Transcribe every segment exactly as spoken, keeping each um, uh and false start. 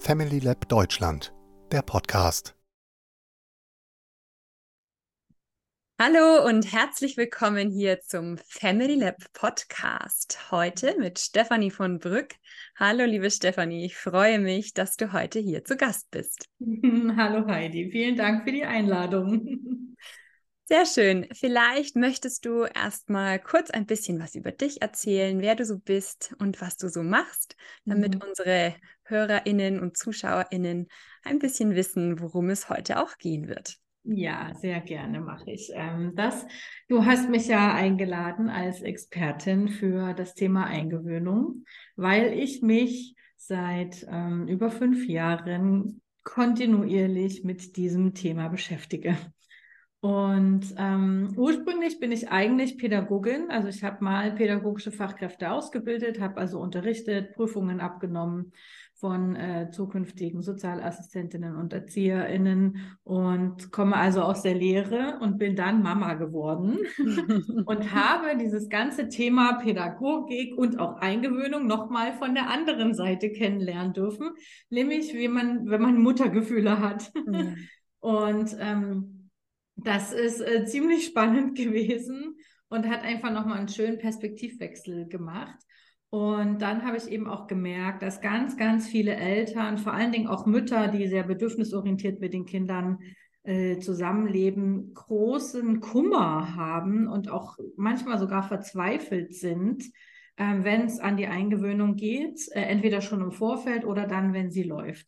Family Lab Deutschland, der Podcast. Hallo und herzlich willkommen hier zum Family Lab Podcast. Heute mit Stefanie von Brück. Hallo, liebe Stefanie, ich freue mich, dass du heute hier zu Gast bist. Hallo Heidi, vielen Dank für die Einladung. Sehr schön. Vielleicht möchtest du erstmal kurz ein bisschen was über dich erzählen, wer du so bist und was du so machst, damit Mhm. unsere HörerInnen und ZuschauerInnen ein bisschen wissen, worum es heute auch gehen wird. Ja, sehr gerne mache ich ähm, das. Du hast mich ja eingeladen als Expertin für das Thema Eingewöhnung, weil ich mich seit ähm, über fünf Jahren kontinuierlich mit diesem Thema beschäftige. Und ähm, ursprünglich bin ich eigentlich Pädagogin, also ich habe mal pädagogische Fachkräfte ausgebildet, habe also unterrichtet, Prüfungen abgenommen von äh, zukünftigen Sozialassistentinnen und ErzieherInnen und komme also aus der Lehre und bin dann Mama geworden und habe dieses ganze Thema Pädagogik und auch Eingewöhnung nochmal von der anderen Seite kennenlernen dürfen, nämlich wie man, wenn man Muttergefühle hat. Ja. Und ähm, das ist äh, ziemlich spannend gewesen und hat einfach nochmal einen schönen Perspektivwechsel gemacht. Und dann habe ich eben auch gemerkt, dass ganz, ganz viele Eltern, vor allen Dingen auch Mütter, die sehr bedürfnisorientiert mit den Kindern äh, zusammenleben, großen Kummer haben und auch manchmal sogar verzweifelt sind, äh, wenn es an die Eingewöhnung geht, äh, entweder schon im Vorfeld oder dann, wenn sie läuft.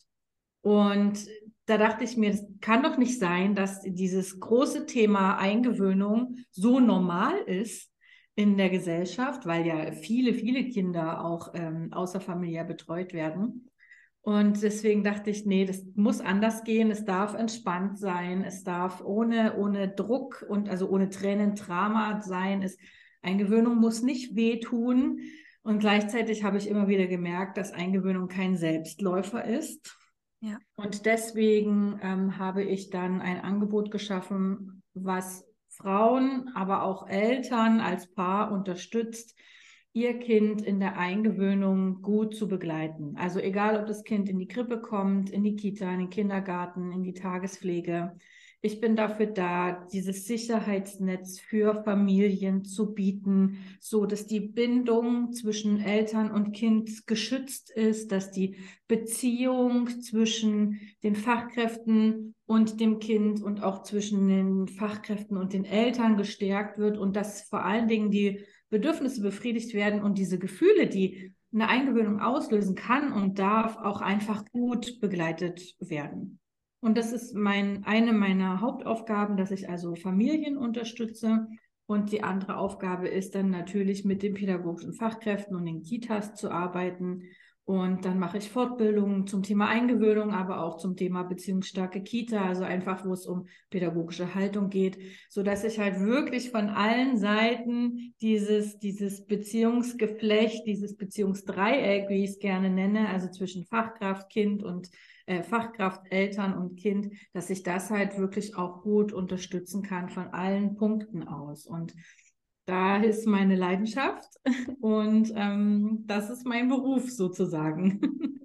Und da dachte ich mir, das kann doch nicht sein, dass dieses große Thema Eingewöhnung so normal ist in der Gesellschaft, weil ja viele, viele Kinder auch ähm, außerfamiliär betreut werden. Und deswegen dachte ich, nee, das muss anders gehen. Es darf entspannt sein. Es darf ohne, ohne Druck und also ohne Tränen, Drama sein. Es, Eingewöhnung muss nicht wehtun. Und gleichzeitig habe ich immer wieder gemerkt, dass Eingewöhnung kein Selbstläufer ist. Ja. Und deswegen ähm, habe ich dann ein Angebot geschaffen, was Frauen, aber auch Eltern als Paar unterstützt, ihr Kind in der Eingewöhnung gut zu begleiten. Also egal, ob das Kind in die Krippe kommt, in die Kita, in den Kindergarten, in die Tagespflege. Ich bin dafür da, dieses Sicherheitsnetz für Familien zu bieten, so dass die Bindung zwischen Eltern und Kind geschützt ist, dass die Beziehung zwischen den Fachkräften und dem Kind und auch zwischen den Fachkräften und den Eltern gestärkt wird und dass vor allen Dingen die Bedürfnisse befriedigt werden und diese Gefühle, die eine Eingewöhnung auslösen kann und darf, auch einfach gut begleitet werden. Und das ist mein, eine meiner Hauptaufgaben, dass ich also Familien unterstütze. Und die andere Aufgabe ist dann natürlich mit den pädagogischen Fachkräften und den Kitas zu arbeiten. Und dann mache ich Fortbildungen zum Thema Eingewöhnung, aber auch zum Thema beziehungsstarke Kita, also einfach, wo es um pädagogische Haltung geht, so dass ich halt wirklich von allen Seiten dieses, dieses Beziehungsgeflecht, dieses Beziehungsdreieck, wie ich es gerne nenne, also zwischen Fachkraft, Kind und äh, Fachkraft, Eltern und Kind, dass ich das halt wirklich auch gut unterstützen kann von allen Punkten aus. Und da ist meine Leidenschaft und ähm, das ist mein Beruf sozusagen.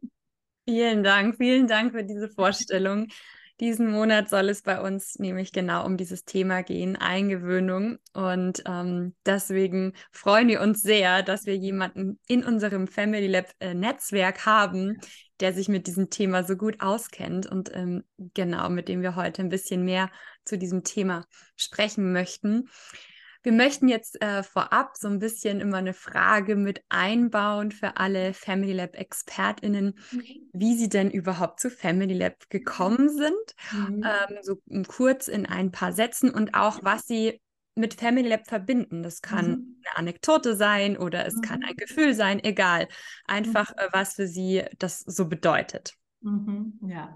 Vielen Dank, vielen Dank für diese Vorstellung. Diesen Monat soll es bei uns nämlich genau um dieses Thema gehen, Eingewöhnung. Und ähm, deswegen freuen wir uns sehr, dass wir jemanden in unserem Family Lab äh, Netzwerk haben, der sich mit diesem Thema so gut auskennt und ähm, genau, mit dem wir heute ein bisschen mehr zu diesem Thema sprechen möchten. Wir möchten jetzt äh, vorab so ein bisschen immer eine Frage mit einbauen für alle Family Lab ExpertInnen, wie sie denn überhaupt zu Family Lab gekommen sind, Mhm. ähm, so kurz in ein paar Sätzen und auch, was sie mit Family Lab verbinden. Das kann Mhm. eine Anekdote sein oder es kann ein Mhm. Gefühl sein, egal. Einfach, Mhm. äh, was für sie das so bedeutet. Mhm. Ja.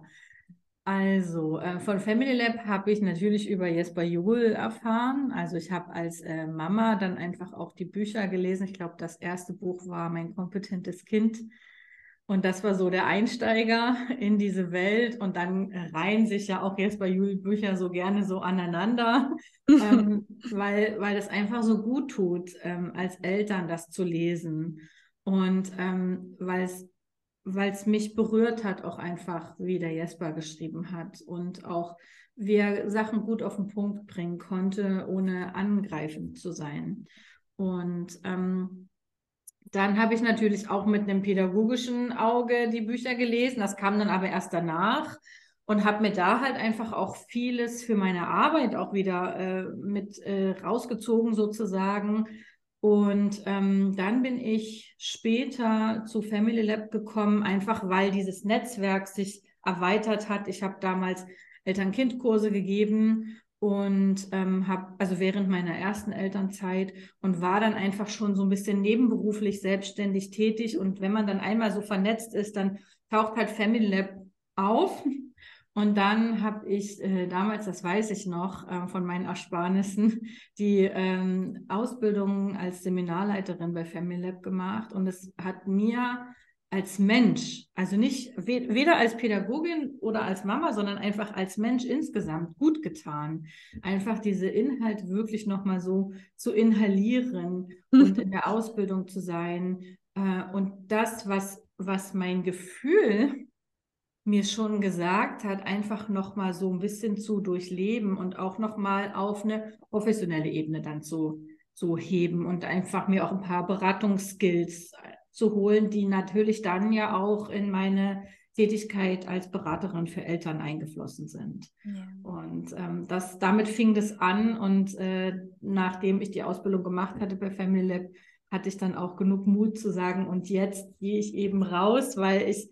Also, äh, von Family Lab habe ich natürlich über Jesper Juhl erfahren. Also ich habe als äh, Mama dann einfach auch die Bücher gelesen. Ich glaube, das erste Buch war Mein kompetentes Kind. Und das war so der Einsteiger in diese Welt. Und dann äh, reihen sich ja auch Jesper Juhl Bücher so gerne so aneinander, ähm, weil, weil es einfach so gut tut, ähm, als Eltern das zu lesen. Und ähm, weil es weil es mich berührt hat, auch einfach, wie der Jesper geschrieben hat und auch, wie er Sachen gut auf den Punkt bringen konnte, ohne angreifend zu sein. Und ähm, dann habe ich natürlich auch mit einem pädagogischen Auge die Bücher gelesen. Das kam dann aber erst danach und habe mir da halt einfach auch vieles für meine Arbeit auch wieder äh, mit äh, rausgezogen sozusagen. Und ähm, dann bin ich später zu Family Lab gekommen, einfach weil dieses Netzwerk sich erweitert hat. Ich habe damals Eltern-Kind-Kurse gegeben und ähm, habe, also während meiner ersten Elternzeit, und war dann einfach schon so ein bisschen nebenberuflich selbstständig tätig. Und wenn man dann einmal so vernetzt ist, dann taucht halt Family Lab auf. Und dann habe ich äh, damals, das weiß ich noch, äh, von meinen Ersparnissen, die ähm, Ausbildung als Seminarleiterin bei Family Lab gemacht. Und es hat mir als Mensch, also nicht weder als Pädagogin oder als Mama, sondern einfach als Mensch insgesamt gut getan, einfach diese Inhalte wirklich nochmal so zu inhalieren und in der Ausbildung zu sein. Äh, und das, was, was mein Gefühl mir schon gesagt hat, einfach nochmal so ein bisschen zu durchleben und auch nochmal auf eine professionelle Ebene dann zu, zu heben und einfach mir auch ein paar Beratungsskills zu holen, die natürlich dann ja auch in meine Tätigkeit als Beraterin für Eltern eingeflossen sind. Ja. Und ähm, das, damit fing das an und äh, nachdem ich die Ausbildung gemacht hatte bei Family Lab, hatte ich dann auch genug Mut zu sagen, und jetzt gehe ich eben raus, weil ich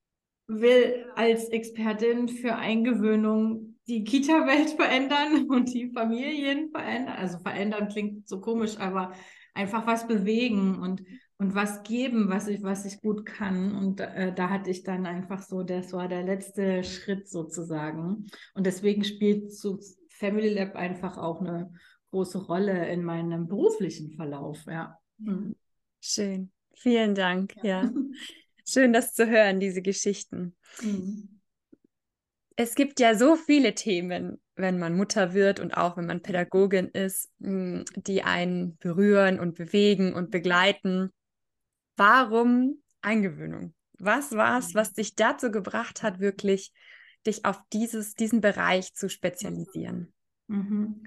will als Expertin für Eingewöhnung die Kita-Welt verändern und die Familien verändern. Also verändern klingt so komisch, aber einfach was bewegen und, und was geben, was ich, was ich gut kann. Und äh, da hatte ich dann einfach so, das war der letzte Schritt sozusagen. Und deswegen spielt so Family Lab einfach auch eine große Rolle in meinem beruflichen Verlauf. Ja. Mhm. Schön. Vielen Dank. Ja. ja. Schön, das zu hören, diese Geschichten. Mhm. Es gibt ja so viele Themen, wenn man Mutter wird und auch wenn man Pädagogin ist, die einen berühren und bewegen und begleiten. Warum Eingewöhnung? Was war es, was dich dazu gebracht hat, wirklich dich auf dieses, diesen Bereich zu spezialisieren? Mhm.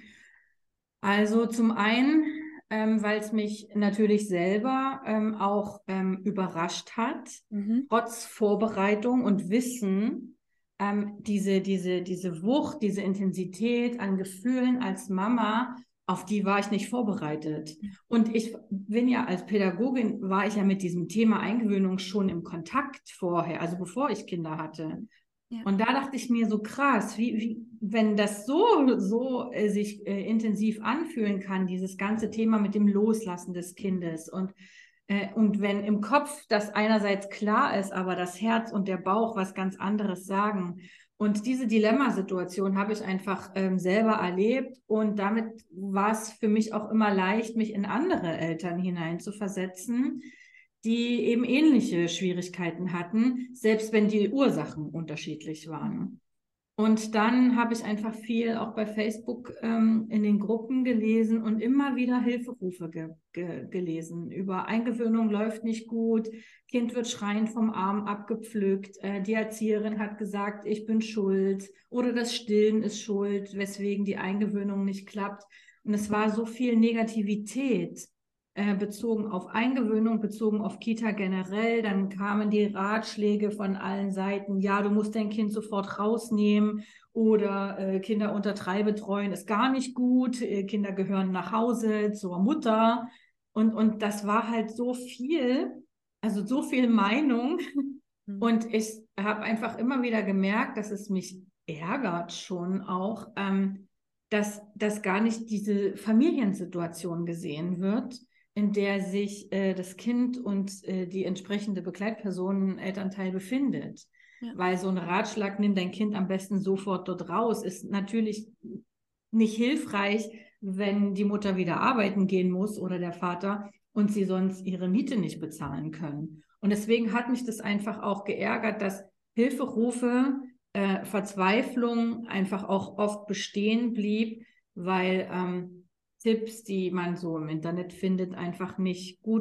Also zum einen, ähm, weil es mich natürlich selber ähm, auch ähm, überrascht hat, mhm. trotz Vorbereitung und Wissen, ähm, diese, diese, diese Wucht, diese Intensität an Gefühlen als Mama, auf die war ich nicht vorbereitet. Und ich bin ja als Pädagogin, war ich ja mit diesem Thema Eingewöhnung schon im Kontakt vorher, also bevor ich Kinder hatte. Ja. Und da dachte ich mir so krass, wie, wie, wenn das so, so äh, sich äh, intensiv anfühlen kann, dieses ganze Thema mit dem Loslassen des Kindes. Und, äh, und wenn im Kopf das einerseits klar ist, aber das Herz und der Bauch was ganz anderes sagen. Und diese Dilemmasituation habe ich einfach ähm, selber erlebt. Und damit war es für mich auch immer leicht, mich in andere Eltern hineinzuversetzen, die eben ähnliche Schwierigkeiten hatten, selbst wenn die Ursachen unterschiedlich waren. Und dann habe ich einfach viel auch bei Facebook ähm, in den Gruppen gelesen und immer wieder Hilferufe ge ge gelesen über Eingewöhnung läuft nicht gut, Kind wird schreiend vom Arm abgepflückt, äh, die Erzieherin hat gesagt, ich bin schuld oder das Stillen ist schuld, weswegen die Eingewöhnung nicht klappt. Und es war so viel Negativität bezogen auf Eingewöhnung, bezogen auf Kita generell. Dann kamen die Ratschläge von allen Seiten, ja, du musst dein Kind sofort rausnehmen oder äh, Kinder unter drei betreuen ist gar nicht gut, äh, Kinder gehören nach Hause zur Mutter. Und, und das war halt so viel, also so viel Meinung. Mhm. Und ich habe einfach immer wieder gemerkt, dass es mich ärgert schon auch, ähm, dass, dass gar nicht diese Familiensituation gesehen wird, in der sich äh, das Kind und äh, die entsprechende Begleitperson, Elternteil befindet. Ja. Weil so ein Ratschlag, nimm dein Kind am besten sofort dort raus, ist natürlich nicht hilfreich, wenn die Mutter wieder arbeiten gehen muss oder der Vater und sie sonst ihre Miete nicht bezahlen können. Und deswegen hat mich das einfach auch geärgert, dass Hilferufe, äh, Verzweiflung einfach auch oft bestehen blieb, weil ähm, Tipps, die man so im Internet findet, einfach nicht gut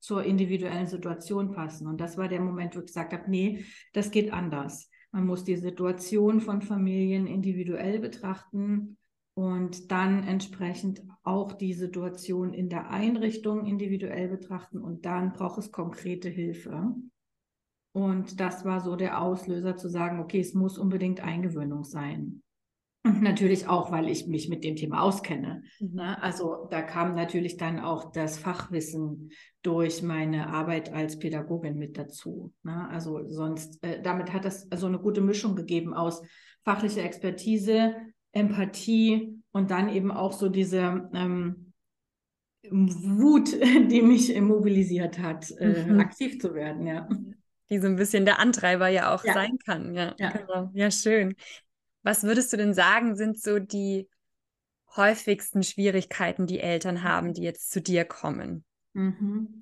zur individuellen Situation passen. Und das war der Moment, wo ich gesagt habe, nee, das geht anders. Man muss die Situation von Familien individuell betrachten und dann entsprechend auch die Situation in der Einrichtung individuell betrachten und dann braucht es konkrete Hilfe. Und das war so der Auslöser zu sagen, okay, es muss unbedingt Eingewöhnung sein. Und natürlich auch, weil ich mich mit dem Thema auskenne. Mhm. Also da kam natürlich dann auch das Fachwissen durch meine Arbeit als Pädagogin mit dazu. Also sonst, äh, damit hat das so eine gute Mischung gegeben aus fachlicher Expertise, Empathie und dann eben auch so diese ähm, Wut, die mich mobilisiert hat, äh, mhm. aktiv zu werden, ja. Die so ein bisschen der Antreiber ja auch ja. sein kann. Ja, ja. Genau. Ja, schön. Was würdest du denn sagen, sind so die häufigsten Schwierigkeiten, die Eltern haben, die jetzt zu dir kommen? Mhm.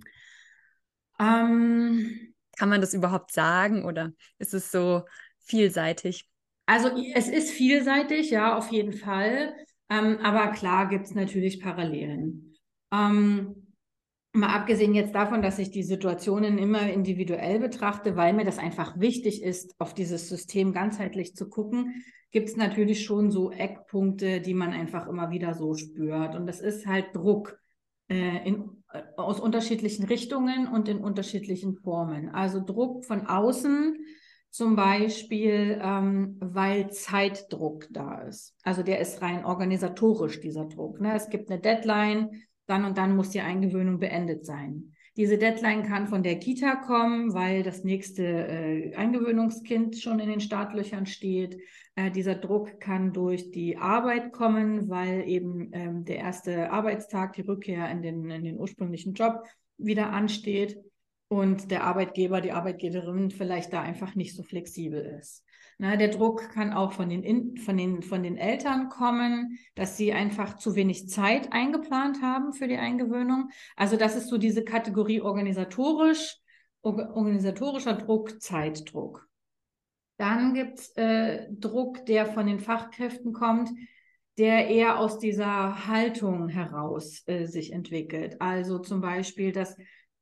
Ähm, Kann man das überhaupt sagen oder ist es so vielseitig? Also es ist vielseitig, ja, auf jeden Fall. Ähm, aber klar gibt es natürlich Parallelen. Ähm, Mal abgesehen jetzt davon, dass ich die Situationen immer individuell betrachte, weil mir das einfach wichtig ist, auf dieses System ganzheitlich zu gucken, gibt es natürlich schon so Eckpunkte, die man einfach immer wieder so spürt. Und das ist halt Druck äh, in, äh, aus unterschiedlichen Richtungen und in unterschiedlichen Formen. Also Druck von außen, zum Beispiel, ähm, weil Zeitdruck da ist. Also der ist rein organisatorisch, dieser Druck. Ne? Es gibt eine Deadline, dann und dann muss die Eingewöhnung beendet sein. Diese Deadline kann von der Kita kommen, weil das nächste äh, Eingewöhnungskind schon in den Startlöchern steht. Äh, dieser Druck kann durch die Arbeit kommen, weil eben ähm, der erste Arbeitstag, die Rückkehr in den, in den ursprünglichen Job wieder ansteht und der Arbeitgeber, die Arbeitgeberin vielleicht da einfach nicht so flexibel ist. Na, der Druck kann auch von den, von, den, von den Eltern kommen, dass sie einfach zu wenig Zeit eingeplant haben für die Eingewöhnung. Also das ist so diese Kategorie organisatorisch, organisatorischer Druck, Zeitdruck. Dann gibt es äh, Druck, der von den Fachkräften kommt, der eher aus dieser Haltung heraus äh, sich entwickelt. Also zum Beispiel, dass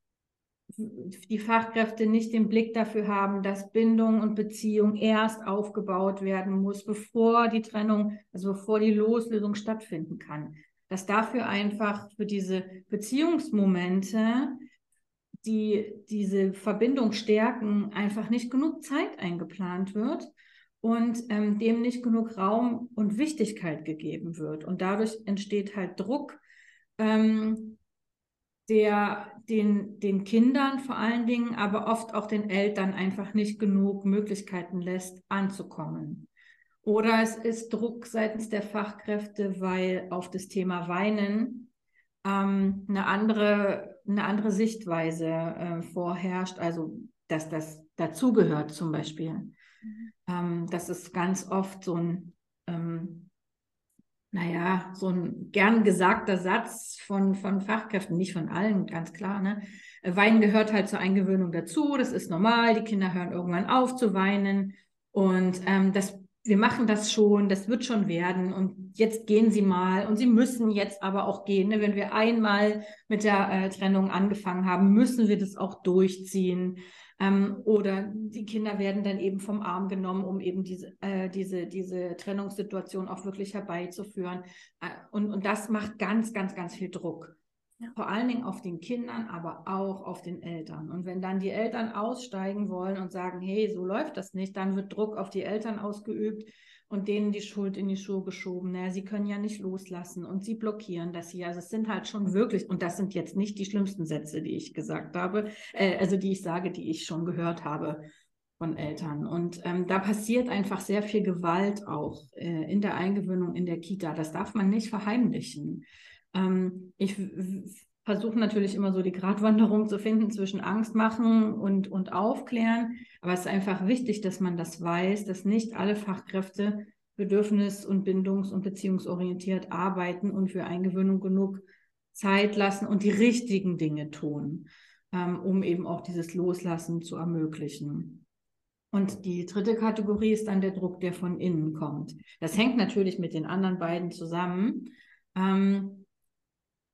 die Fachkräfte nicht den Blick dafür haben, dass Bindung und Beziehung erst aufgebaut werden muss, bevor die Trennung, also bevor die Loslösung stattfinden kann. Dass dafür einfach für diese Beziehungsmomente, die diese Verbindung stärken, einfach nicht genug Zeit eingeplant wird und ähm, dem nicht genug Raum und Wichtigkeit gegeben wird. Und dadurch entsteht halt Druck, ähm, der den, den Kindern vor allen Dingen, aber oft auch den Eltern einfach nicht genug Möglichkeiten lässt, anzukommen. Oder es ist Druck seitens der Fachkräfte, weil auf das Thema Weinen ähm, eine andere, eine andere Sichtweise äh, vorherrscht, also dass das dazugehört zum Beispiel. Mhm. Ähm, das ist ganz oft so ein ähm, naja, so ein gern gesagter Satz von, von Fachkräften, nicht von allen, ganz klar, ne? Weinen gehört halt zur Eingewöhnung dazu, das ist normal, die Kinder hören irgendwann auf zu weinen und ähm, das, wir machen das schon, das wird schon werden und jetzt gehen sie mal und sie müssen jetzt aber auch gehen, ne? Wenn wir einmal mit der äh, Trennung angefangen haben, müssen wir das auch durchziehen. Ähm, oder die Kinder werden dann eben vom Arm genommen, um eben diese, äh, diese, diese Trennungssituation auch wirklich herbeizuführen. Äh, und, und das macht ganz, ganz, ganz viel Druck. Ja. Vor allen Dingen auf den Kindern, aber auch auf den Eltern. Und wenn dann die Eltern aussteigen wollen und sagen, hey, so läuft das nicht, dann wird Druck auf die Eltern ausgeübt und denen die Schuld in die Schuhe geschoben. Naja, sie können ja nicht loslassen und sie blockieren das hier. Also es sind halt schon wirklich, und das sind jetzt nicht die schlimmsten Sätze, die ich gesagt habe, äh, also die ich sage, die ich schon gehört habe von Eltern. Und ähm, da passiert einfach sehr viel Gewalt auch äh, in der Eingewöhnung in der Kita. Das darf man nicht verheimlichen. Ähm, ich versuche natürlich immer so die Gratwanderung zu finden zwischen Angst machen und, und aufklären. Aber es ist einfach wichtig, dass man das weiß, dass nicht alle Fachkräfte bedürfnis- und bindungs- und beziehungsorientiert arbeiten und für Eingewöhnung genug Zeit lassen und die richtigen Dinge tun, ähm, um eben auch dieses Loslassen zu ermöglichen. Und die dritte Kategorie ist dann der Druck, der von innen kommt. Das hängt natürlich mit den anderen beiden zusammen. Ähm,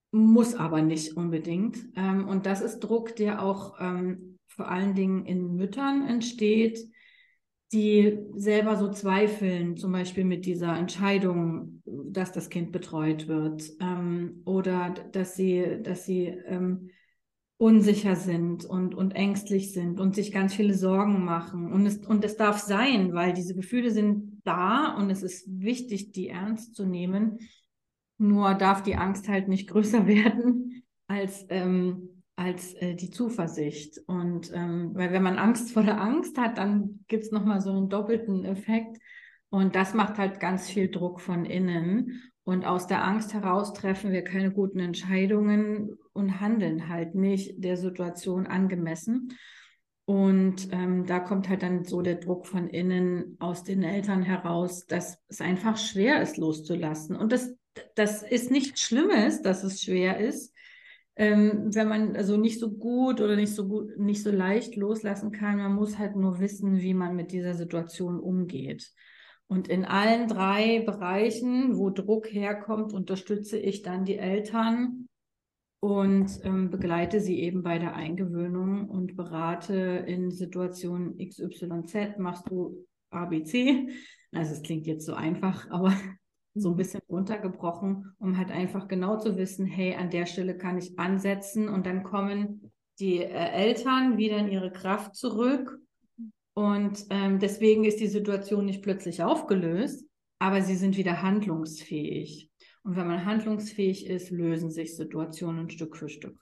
muss aber nicht unbedingt. Ähm, und das ist Druck, der auch ähm, vor allen Dingen in Müttern entsteht, die selber so zweifeln, zum Beispiel mit dieser Entscheidung, dass das Kind betreut wird, ähm, oder dass sie, dass sie ähm, unsicher sind und, und ängstlich sind und sich ganz viele Sorgen machen. Und es, und es darf sein, weil diese Gefühle sind da und es ist wichtig, die ernst zu nehmen. Nur darf die Angst halt nicht größer werden als, ähm, als äh, die Zuversicht. Und ähm, weil wenn man Angst vor der Angst hat, dann gibt es nochmal so einen doppelten Effekt. Und das macht halt ganz viel Druck von innen. Und aus der Angst heraus treffen wir keine guten Entscheidungen und handeln halt nicht der Situation angemessen. Und ähm, da kommt halt dann so der Druck von innen aus den Eltern heraus, dass es einfach schwer ist, loszulassen. Und das, das ist nichts Schlimmes, dass es schwer ist, ähm, wenn man also nicht so gut oder nicht so gut, nicht so leicht loslassen kann. Man muss halt nur wissen, wie man mit dieser Situation umgeht. Und in allen drei Bereichen, wo Druck herkommt, unterstütze ich dann die Eltern und ähm, begleite sie eben bei der Eingewöhnung und berate in Situationen X Y Z, machst du A B C. Also es klingt jetzt so einfach, aber so ein bisschen runtergebrochen, um halt einfach genau zu wissen, hey, an der Stelle kann ich ansetzen und dann kommen die äh, Eltern wieder in ihre Kraft zurück. Und ähm, deswegen ist die Situation nicht plötzlich aufgelöst, aber sie sind wieder handlungsfähig. Und wenn man handlungsfähig ist, lösen sich Situationen Stück für Stück.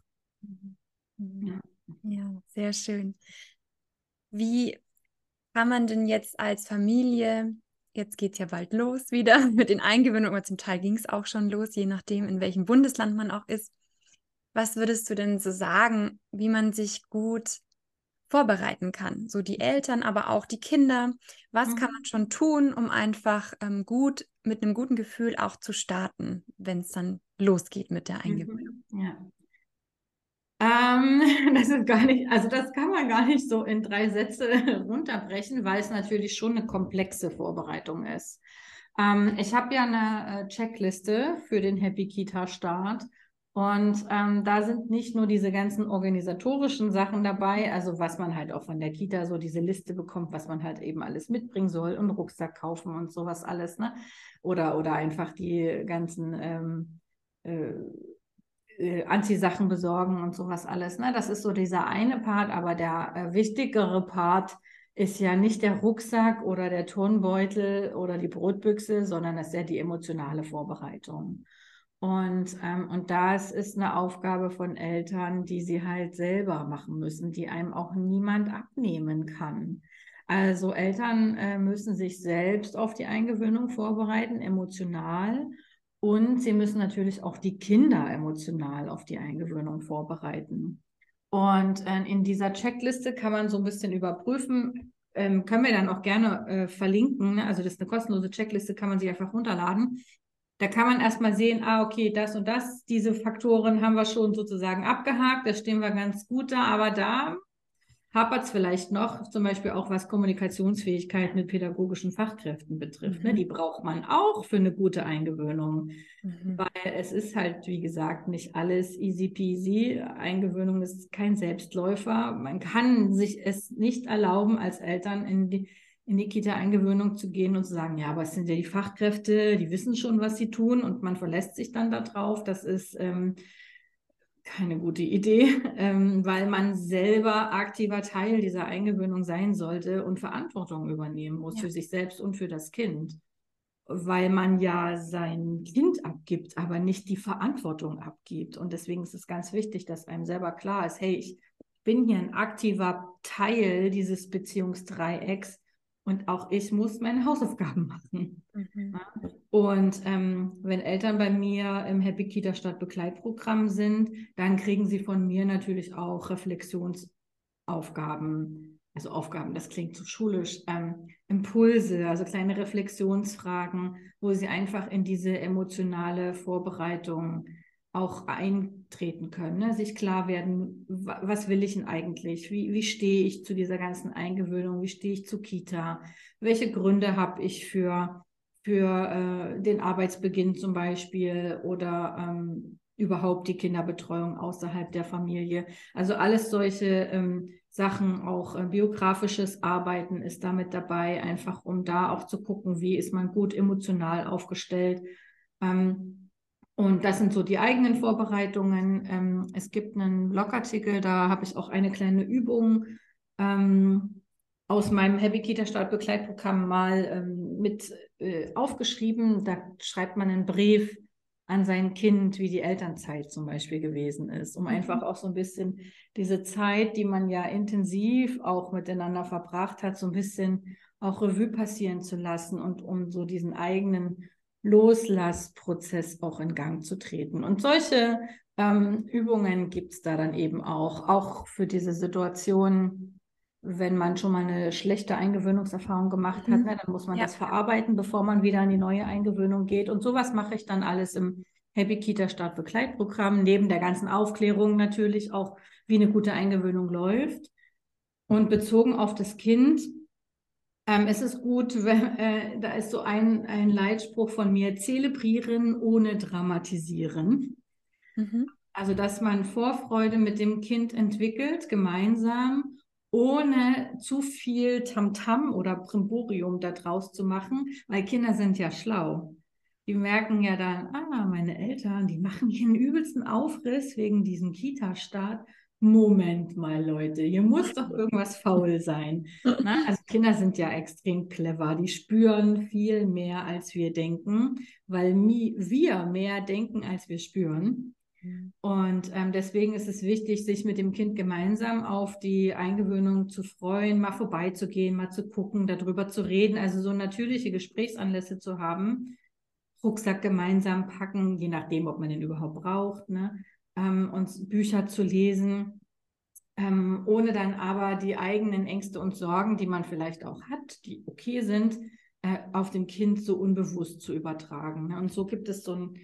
Ja, ja, sehr schön. Wie kann man denn jetzt als Familie, jetzt geht es ja bald los wieder mit den Eingewöhnungen, aber zum Teil ging es auch schon los, je nachdem, in welchem Bundesland man auch ist. Was würdest du denn so sagen, wie man sich gut vorbereiten kann? So die Eltern, aber auch die Kinder. Was Mhm. kann man schon tun, um einfach ähm, gut, mit einem guten Gefühl auch zu starten, wenn es dann losgeht mit der Eingewöhnung? Mhm. Ja. Ähm, das ist gar nicht, also das kann man gar nicht so in drei Sätze runterbrechen, weil es natürlich schon eine komplexe Vorbereitung ist. Ähm, ich habe ja eine äh, Checkliste für den Happy Kita Start und ähm, da sind nicht nur diese ganzen organisatorischen Sachen dabei, also was man halt auch von der Kita so diese Liste bekommt, was man halt eben alles mitbringen soll und Rucksack kaufen und sowas alles, ne? Oder, oder einfach die ganzen ähm, äh, Anziehsachen besorgen und sowas alles. Ne? Das ist so dieser eine Part, aber der äh, wichtigere Part ist ja nicht der Rucksack oder der Turnbeutel oder die Brotbüchse, sondern das ist ja die emotionale Vorbereitung. Und, ähm, und das ist eine Aufgabe von Eltern, die sie halt selber machen müssen, die einem auch niemand abnehmen kann. Also Eltern äh, müssen sich selbst auf die Eingewöhnung vorbereiten, emotional. Und sie müssen natürlich auch die Kinder emotional auf die Eingewöhnung vorbereiten. Und äh, in dieser Checkliste kann man so ein bisschen überprüfen, ähm, können wir dann auch gerne äh, verlinken. Ne? Also das ist eine kostenlose Checkliste, kann man sich einfach runterladen. Da kann man erstmal sehen, ah, okay, das und das, diese Faktoren haben wir schon sozusagen abgehakt, da stehen wir ganz gut da, aber da hapert es vielleicht noch, zum Beispiel auch was Kommunikationsfähigkeit mit pädagogischen Fachkräften betrifft. Mhm. Ne? Die braucht man auch für eine gute Eingewöhnung. Mhm. Weil es ist halt, wie gesagt, nicht alles easy peasy. Eingewöhnung ist kein Selbstläufer. Man kann sich es nicht erlauben, als Eltern in die, in die Kita-Eingewöhnung zu gehen und zu sagen, ja, aber es sind ja die Fachkräfte, die wissen schon, was sie tun und man verlässt sich dann darauf. Das ist ähm, keine gute Idee, ähm, weil man selber aktiver Teil dieser Eingewöhnung sein sollte und Verantwortung übernehmen muss Ja. für sich selbst und für das Kind, weil man ja sein Kind abgibt, aber nicht die Verantwortung abgibt. Und deswegen ist es ganz wichtig, dass einem selber klar ist, hey, ich bin hier ein aktiver Teil dieses Beziehungsdreiecks und auch ich muss meine Hausaufgaben machen. Mhm. Ja? Und ähm, wenn Eltern bei mir im Happy Kita Start Begleitprogramm sind, dann kriegen sie von mir natürlich auch Reflexionsaufgaben, also Aufgaben, das klingt zu schulisch, ähm, Impulse, also kleine Reflexionsfragen, wo sie einfach in diese emotionale Vorbereitung auch eintreten können, ne? Sich klar werden, was will ich denn eigentlich? Wie, wie stehe ich zu dieser ganzen Eingewöhnung? Wie stehe ich zu Kita? Welche Gründe habe ich für für äh, den Arbeitsbeginn zum Beispiel oder ähm, überhaupt die Kinderbetreuung außerhalb der Familie. Also alles solche ähm, Sachen, auch äh, biografisches Arbeiten ist damit dabei, einfach um da auch zu gucken, wie ist man gut emotional aufgestellt. Ähm, und das sind so die eigenen Vorbereitungen. Ähm, es gibt einen Blogartikel, da habe ich auch eine kleine Übung ähm, aus meinem Happy Kita Start Begleitprogramm mal ähm, mit äh, aufgeschrieben. Da schreibt man einen Brief an sein Kind, wie die Elternzeit zum Beispiel gewesen ist, um mhm. einfach auch so ein bisschen diese Zeit, die man ja intensiv auch miteinander verbracht hat, so ein bisschen auch Revue passieren zu lassen und um so diesen eigenen Loslassprozess auch in Gang zu treten. Und solche ähm, Übungen gibt es da dann eben auch, auch für diese Situation, wenn man schon mal eine schlechte Eingewöhnungserfahrung gemacht hat, mhm. ne, dann muss man ja. das verarbeiten, bevor man wieder an die neue Eingewöhnung geht. Und sowas mache ich dann alles im Happy Kita Start Begleitprogramm, neben der ganzen Aufklärung natürlich auch, wie eine gute Eingewöhnung läuft. Und bezogen auf das Kind, ähm, es ist gut, wenn, äh, da ist so ein, ein Leitspruch von mir, zelebrieren ohne dramatisieren. Mhm. Also, dass man Vorfreude mit dem Kind entwickelt, gemeinsam, ohne zu viel Tamtam oder Brimborium da draus zu machen, weil Kinder sind ja schlau. Die merken ja dann, ah, meine Eltern, die machen hier einen übelsten Aufriss wegen diesem Kita-Start. Moment mal, Leute, hier muss doch irgendwas faul sein. Na, also Kinder sind ja extrem clever, die spüren viel mehr, als wir denken, weil wir mehr denken, als wir spüren. Und ähm, deswegen ist es wichtig, sich mit dem Kind gemeinsam auf die Eingewöhnung zu freuen, mal vorbeizugehen, mal zu gucken, darüber zu reden, also so natürliche Gesprächsanlässe zu haben, Rucksack gemeinsam packen, je nachdem, ob man den überhaupt braucht, ne? ähm, und Bücher zu lesen, ähm, ohne dann aber die eigenen Ängste und Sorgen, die man vielleicht auch hat, die okay sind, äh, auf dem Kind so unbewusst zu übertragen. Ne? Und so gibt es so ein,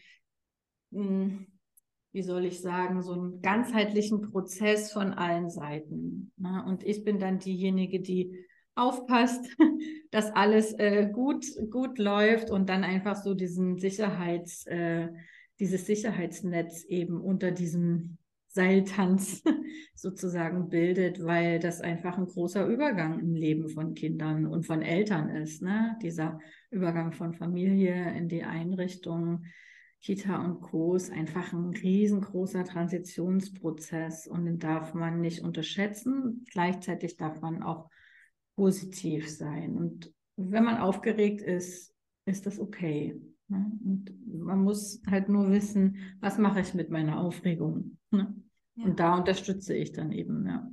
ein wie soll ich sagen, so einen ganzheitlichen Prozess von allen Seiten. Ne? Und ich bin dann diejenige, die aufpasst, dass alles äh, gut, gut läuft und dann einfach so diesen Sicherheits, äh, dieses Sicherheitsnetz eben unter diesem Seiltanz sozusagen bildet, weil das einfach ein großer Übergang im Leben von Kindern und von Eltern ist. Ne? Dieser Übergang von Familie in die Einrichtung, Kita und Co. ist einfach ein riesengroßer Transitionsprozess und den darf man nicht unterschätzen. Gleichzeitig darf man auch positiv sein. Und wenn man aufgeregt ist, ist das okay. Ne? Und man muss halt nur wissen, was mache ich mit meiner Aufregung. Ne? Ja. Und da unterstütze ich dann eben, ja.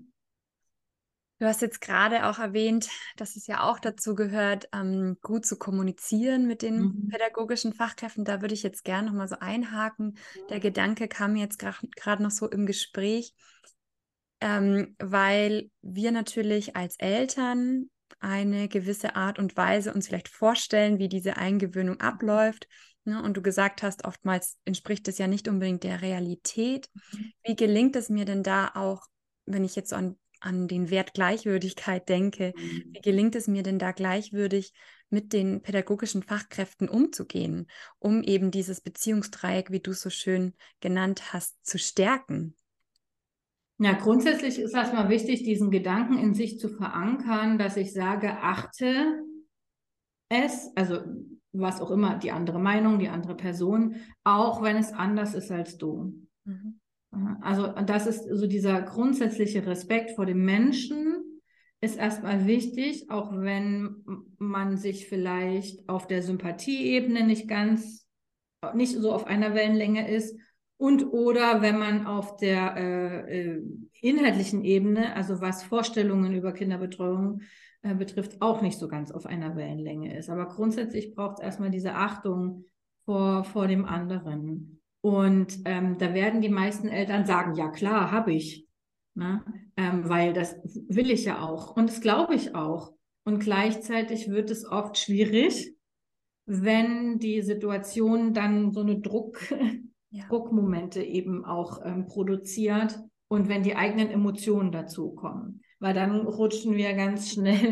Du hast jetzt gerade auch erwähnt, dass es ja auch dazu gehört, ähm, gut zu kommunizieren mit den mhm. pädagogischen Fachkräften. Da würde ich jetzt gerne nochmal so einhaken. Der Gedanke kam mir jetzt gerade noch so im Gespräch, ähm, weil wir natürlich als Eltern eine gewisse Art und Weise uns vielleicht vorstellen, wie diese Eingewöhnung abläuft. Ne? Und du gesagt hast, oftmals entspricht es ja nicht unbedingt der Realität. Mhm. Wie gelingt es mir denn da auch, wenn ich jetzt so an an den Wert Gleichwürdigkeit denke, wie gelingt es mir denn da gleichwürdig mit den pädagogischen Fachkräften umzugehen, um eben dieses Beziehungsdreieck, wie du es so schön genannt hast, zu stärken? Ja, grundsätzlich ist erstmal wichtig, diesen Gedanken in sich zu verankern, dass ich sage, achte es, also was auch immer, die andere Meinung, die andere Person, auch wenn es anders ist als du. Mhm. Also das ist so dieser grundsätzliche Respekt vor dem Menschen ist erstmal wichtig, auch wenn man sich vielleicht auf der Sympathieebene nicht ganz, nicht so auf einer Wellenlänge ist und oder wenn man auf der äh, inhaltlichen Ebene, also was Vorstellungen über Kinderbetreuung äh, betrifft, auch nicht so ganz auf einer Wellenlänge ist. Aber grundsätzlich braucht es erstmal diese Achtung vor, vor dem anderen. Und ähm, da werden die meisten Eltern sagen, ja klar, habe ich, ne? ähm, weil das will ich ja auch und das glaube ich auch. Und gleichzeitig wird es oft schwierig, wenn die Situation dann so eine Druck, ja. Druckmomente eben auch ähm, produziert und wenn die eigenen Emotionen dazu kommen. Weil dann rutschen wir ganz schnell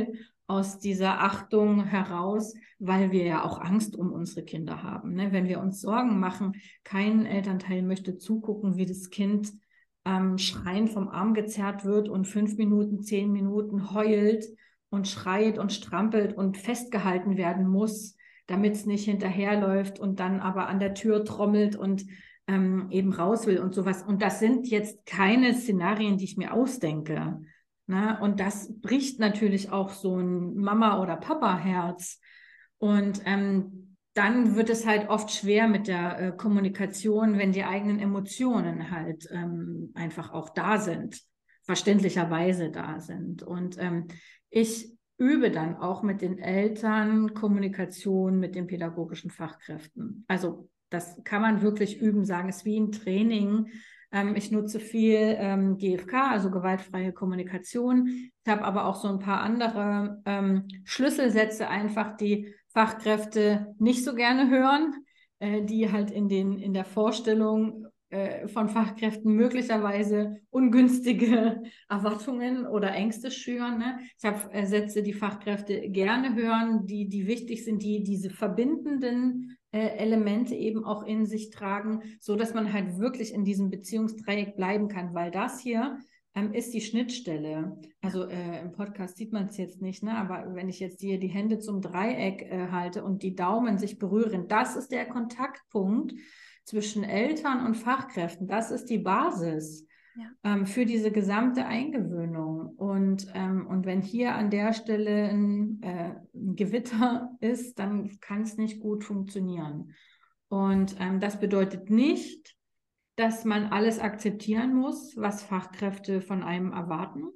aus dieser Achtung heraus, weil wir ja auch Angst um unsere Kinder haben. Ne? Wenn wir uns Sorgen machen, kein Elternteil möchte zugucken, wie das Kind ähm, schreiend vom Arm gezerrt wird und fünf Minuten, zehn Minuten heult und schreit und strampelt und festgehalten werden muss, damit es nicht hinterherläuft und dann aber an der Tür trommelt und ähm, eben raus will und sowas. Und das sind jetzt keine Szenarien, die ich mir ausdenke. Ne? Und das bricht natürlich auch so ein Mama- oder Papa-Herz. Und ähm, dann wird es halt oft schwer mit der äh, Kommunikation, wenn die eigenen Emotionen halt ähm, einfach auch da sind, verständlicherweise da sind. Und ähm, ich übe dann auch mit den Eltern Kommunikation mit den pädagogischen Fachkräften. Also das kann man wirklich üben, sagen, es ist wie ein Training. Ähm, ich nutze viel ähm, G F K, also gewaltfreie Kommunikation. Ich habe aber auch so ein paar andere ähm, Schlüsselsätze einfach, die Fachkräfte nicht so gerne hören, äh, die halt in, den, in der Vorstellung äh, von Fachkräften möglicherweise ungünstige Erwartungen oder Ängste schüren. Ne? Ich habe äh, Sätze, die Fachkräfte gerne hören, die, die wichtig sind, die diese verbindenden äh, Elemente eben auch in sich tragen, so dass man halt wirklich in diesem Beziehungsdreieck bleiben kann, weil das hier ähm, ist die Schnittstelle. Also äh, im Podcast sieht man es jetzt nicht, ne? Aber wenn ich jetzt hier die Hände zum Dreieck äh, halte und die Daumen sich berühren, das ist der Kontaktpunkt zwischen Eltern und Fachkräften. Das ist die Basis ja. ähm, für diese gesamte Eingewöhnung. Und, ähm, und wenn hier an der Stelle ein, äh, ein Gewitter ist, dann kann es nicht gut funktionieren. Und ähm, das bedeutet nicht, dass man alles akzeptieren muss, was Fachkräfte von einem erwarten.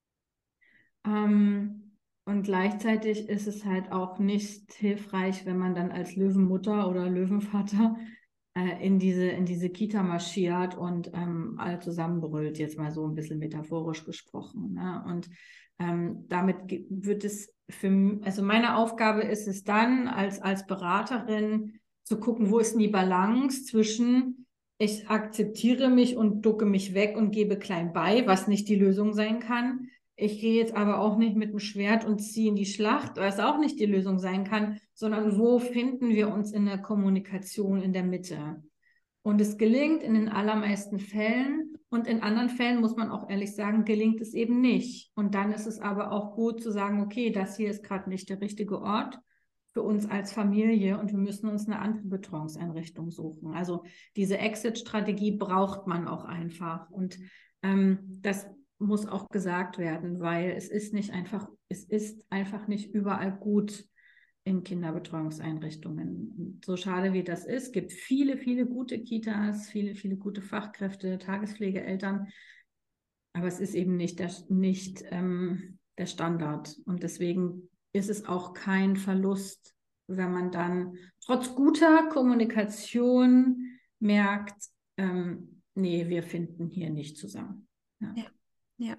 Ähm, und gleichzeitig ist es halt auch nicht hilfreich, wenn man dann als Löwenmutter oder Löwenvater äh, in diese, in diese Kita marschiert und ähm, alle zusammenbrüllt, jetzt mal so ein bisschen metaphorisch gesprochen. Ne? Und ähm, damit wird es für, also meine Aufgabe ist es dann, als, als Beraterin zu gucken, wo ist denn die Balance zwischen ich akzeptiere mich und ducke mich weg und gebe klein bei, was nicht die Lösung sein kann. Ich gehe jetzt aber auch nicht mit dem Schwert und ziehe in die Schlacht, was auch nicht die Lösung sein kann, sondern wo finden wir uns in der Kommunikation in der Mitte? Und es gelingt in den allermeisten Fällen und in anderen Fällen, muss man auch ehrlich sagen, gelingt es eben nicht. Und dann ist es aber auch gut zu sagen, okay, das hier ist gerade nicht der richtige Ort für uns als Familie und wir müssen uns eine andere Betreuungseinrichtung suchen. Also diese Exit-Strategie braucht man auch einfach und ähm, das muss auch gesagt werden, weil es ist nicht einfach, es ist einfach nicht überall gut in Kinderbetreuungseinrichtungen. Und so schade wie das ist, gibt viele, viele gute Kitas, viele, viele gute Fachkräfte, Tagespflegeeltern, aber es ist eben nicht der, nicht, ähm, der Standard und deswegen ist es auch kein Verlust, wenn man dann trotz guter Kommunikation merkt, ähm, nee, wir finden hier nicht zusammen. Ja. ja, ja.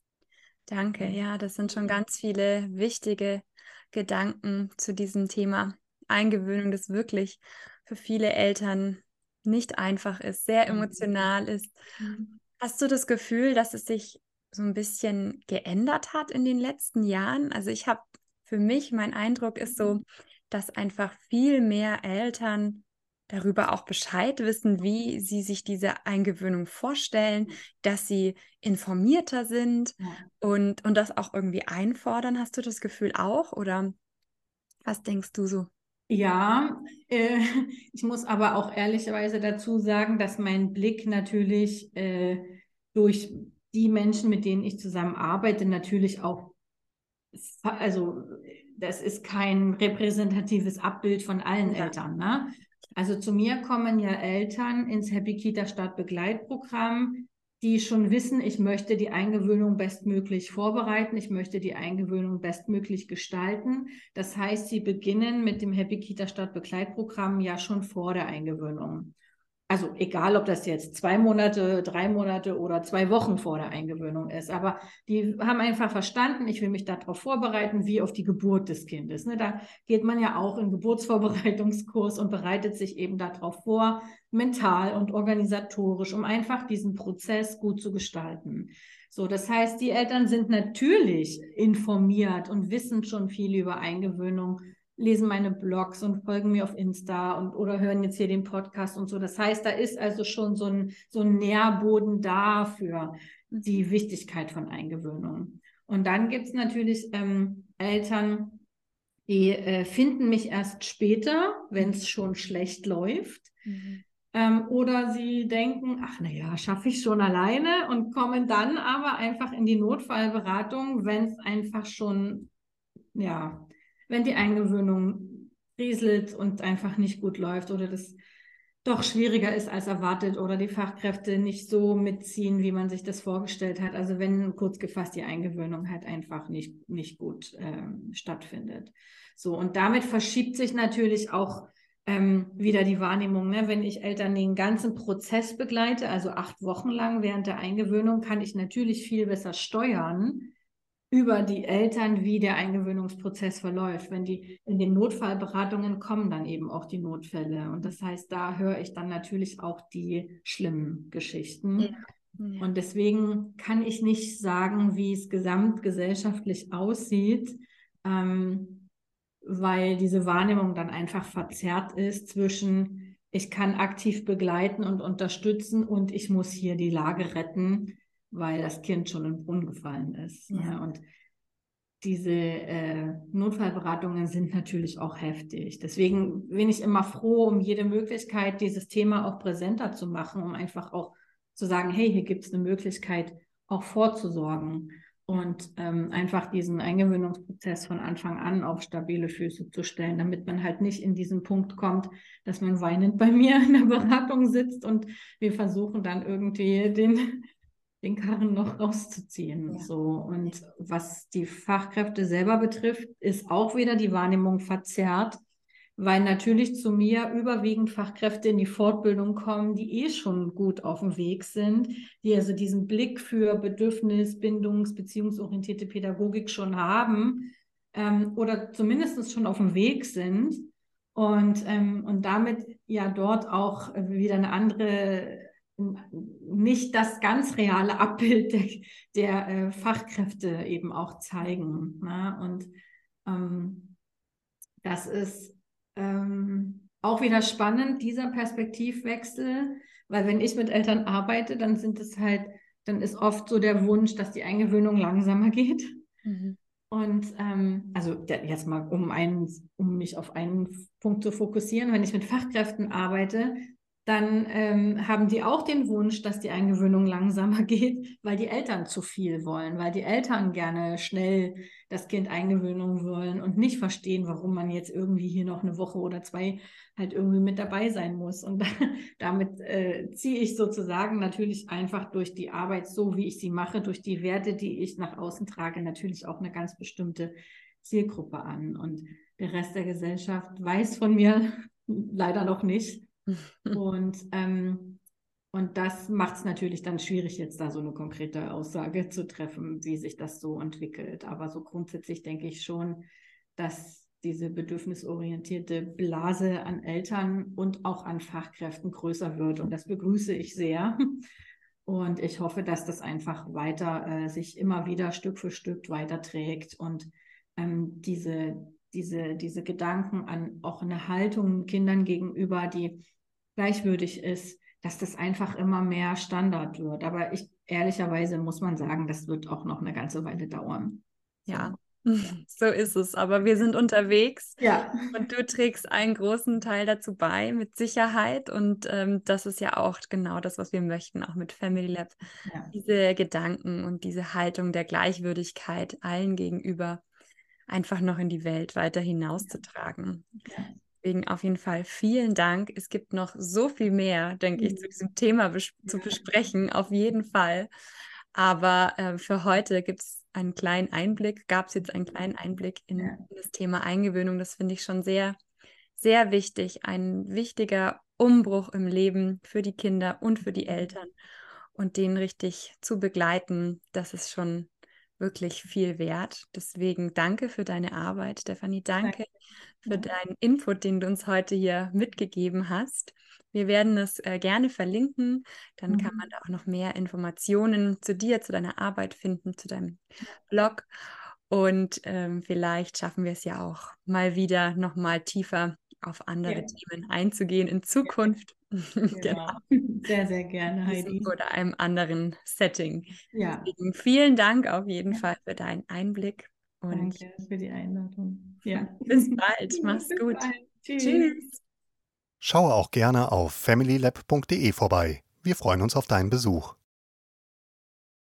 Danke. Ja, das sind schon ganz viele wichtige Gedanken zu diesem Thema Eingewöhnung, das wirklich für viele Eltern nicht einfach ist, sehr emotional ist. Mhm. Hast du das Gefühl, dass es sich so ein bisschen geändert hat in den letzten Jahren? Also ich habe für mich, mein Eindruck ist so, dass einfach viel mehr Eltern darüber auch Bescheid wissen, wie sie sich diese Eingewöhnung vorstellen, dass sie informierter sind ja. und, und das auch irgendwie einfordern. Hast du das Gefühl auch oder was denkst du so? Ja, äh, ich muss aber auch ehrlicherweise dazu sagen, dass mein Blick natürlich äh, durch die Menschen, mit denen ich zusammen arbeite, natürlich auch, also das ist kein repräsentatives Abbild von allen ja. Eltern. Ne? Also zu mir kommen ja Eltern ins Happy Kita Startbegleitprogramm, die schon wissen, ich möchte die Eingewöhnung bestmöglich vorbereiten, ich möchte die Eingewöhnung bestmöglich gestalten. Das heißt, sie beginnen mit dem Happy Kita Startbegleitprogramm ja schon vor der Eingewöhnung. Also egal, ob das jetzt zwei Monate, drei Monate oder zwei Wochen vor der Eingewöhnung ist. Aber die haben einfach verstanden, ich will mich darauf vorbereiten, wie auf die Geburt des Kindes. Ne, da geht man ja auch in Geburtsvorbereitungskurs und bereitet sich eben darauf vor, mental und organisatorisch, um einfach diesen Prozess gut zu gestalten. So, das heißt, die Eltern sind natürlich informiert und wissen schon viel über Eingewöhnung, lesen meine Blogs und folgen mir auf Insta und oder hören jetzt hier den Podcast und so. Das heißt, da ist also schon so ein, so ein Nährboden da für die Wichtigkeit von Eingewöhnung. Und dann gibt es natürlich ähm, Eltern, die äh, finden mich erst später, wenn es schon schlecht läuft. Mhm. Ähm, oder sie denken, ach naja, schaffe ich schon alleine und kommen dann aber einfach in die Notfallberatung, wenn es einfach schon, ja, wenn die Eingewöhnung rieselt und einfach nicht gut läuft oder das doch schwieriger ist als erwartet oder die Fachkräfte nicht so mitziehen, wie man sich das vorgestellt hat. Also wenn kurz gefasst die Eingewöhnung halt einfach nicht, nicht gut ähm, stattfindet. So, und damit verschiebt sich natürlich auch ähm, wieder die Wahrnehmung. Ne? Wenn ich Eltern den ganzen Prozess begleite, also acht Wochen lang während der Eingewöhnung, kann ich natürlich viel besser steuern über die Eltern, wie der Eingewöhnungsprozess verläuft. Wenn die in den Notfallberatungen kommen dann eben auch die Notfälle. Und das heißt, da höre ich dann natürlich auch die schlimmen Geschichten. Ja. Ja. Und deswegen kann ich nicht sagen, wie es gesamtgesellschaftlich aussieht, ähm, weil diese Wahrnehmung dann einfach verzerrt ist zwischen, ich kann aktiv begleiten und unterstützen und ich muss hier die Lage retten, weil das Kind schon im Brunnen gefallen ist. Ja. Ne? Und diese äh, Notfallberatungen sind natürlich auch heftig. Deswegen bin ich immer froh um jede Möglichkeit, dieses Thema auch präsenter zu machen, um einfach auch zu sagen, hey, hier gibt es eine Möglichkeit, auch vorzusorgen und ähm, einfach diesen Eingewöhnungsprozess von Anfang an auf stabile Füße zu stellen, damit man halt nicht in diesen Punkt kommt, dass man weinend bei mir in der Beratung sitzt und wir versuchen dann irgendwie den den Karren noch rauszuziehen. Ja. So. Und was die Fachkräfte selber betrifft, ist auch wieder die Wahrnehmung verzerrt, weil natürlich zu mir überwiegend Fachkräfte in die Fortbildung kommen, die eh schon gut auf dem Weg sind, die also diesen Blick für Bedürfnis-, Bindungs-, beziehungsorientierte Pädagogik schon haben ähm, oder zumindest schon auf dem Weg sind und, ähm, und damit ja dort auch wieder eine andere, nicht das ganz reale Abbild der, der äh, Fachkräfte eben auch zeigen. Ne? Und ähm, das ist ähm, auch wieder spannend, dieser Perspektivwechsel, weil wenn ich mit Eltern arbeite, dann sind es halt, dann ist oft so der Wunsch, dass die Eingewöhnung langsamer geht. Mhm. Und ähm, also der, jetzt mal, um, einen, um mich auf einen Punkt zu fokussieren, wenn ich mit Fachkräften arbeite, dann ähm, haben die auch den Wunsch, dass die Eingewöhnung langsamer geht, weil die Eltern zu viel wollen, weil die Eltern gerne schnell das Kind eingewöhnen wollen und nicht verstehen, warum man jetzt irgendwie hier noch eine Woche oder zwei halt irgendwie mit dabei sein muss. Und damit äh, ziehe ich sozusagen natürlich einfach durch die Arbeit, so wie ich sie mache, durch die Werte, die ich nach außen trage, natürlich auch eine ganz bestimmte Zielgruppe an. Und der Rest der Gesellschaft weiß von mir leider noch nicht. Und, ähm, und das macht es natürlich dann schwierig, jetzt da so eine konkrete Aussage zu treffen, wie sich das so entwickelt. Aber so grundsätzlich denke ich schon, dass diese bedürfnisorientierte Blase an Eltern und auch an Fachkräften größer wird. Und das begrüße ich sehr. Und ich hoffe, dass das einfach weiter äh, sich immer wieder Stück für Stück weiterträgt und ähm, diese, diese, diese Gedanken an auch eine Haltung Kindern gegenüber, die gleichwürdig ist, dass das einfach immer mehr Standard wird. Aber ich ehrlicherweise muss man sagen, das wird auch noch eine ganze Weile dauern. So. Ja, so ist es. Aber wir sind unterwegs. Ja. Und du trägst einen großen Teil dazu bei, mit Sicherheit. Und ähm, das ist ja auch genau das, was wir möchten, auch mit Family Lab. Ja. Diese Gedanken und diese Haltung der Gleichwürdigkeit allen gegenüber einfach noch in die Welt weiter hinauszutragen. Ja. Deswegen auf jeden Fall vielen Dank. Es gibt noch so viel mehr, denke ich, zu diesem Thema bes- ja. zu besprechen, auf jeden Fall. Aber äh, für heute gibt es einen kleinen Einblick, gab es jetzt einen kleinen Einblick in, ja. in das Thema Eingewöhnung. Das finde ich schon sehr, sehr wichtig. Ein wichtiger Umbruch im Leben für die Kinder und für die Eltern. Und den richtig zu begleiten, das ist schon wirklich viel wert. Deswegen danke für deine Arbeit, Stefanie. Danke, Danke. für Ja. deinen Input, den du uns heute hier mitgegeben hast. Wir werden es äh, gerne verlinken. Dann kann man Mhm. da auch noch mehr Informationen zu dir, zu deiner Arbeit finden, zu deinem Blog. Und ähm, vielleicht schaffen wir es ja auch mal wieder noch mal tiefer auf andere Ja. Themen einzugehen in Zukunft. Genau. Sehr, sehr gerne, In Heidi. diesem oder einem anderen Setting. Ja, Deswegen vielen Dank auf jeden Ja. Fall für deinen Einblick und danke für die Einladung. Ja. bis bald. Mach's Bis gut. bald. Tschüss. Tschüss. Schaue auch gerne auf familylab punkt de vorbei. Wir freuen uns auf deinen Besuch.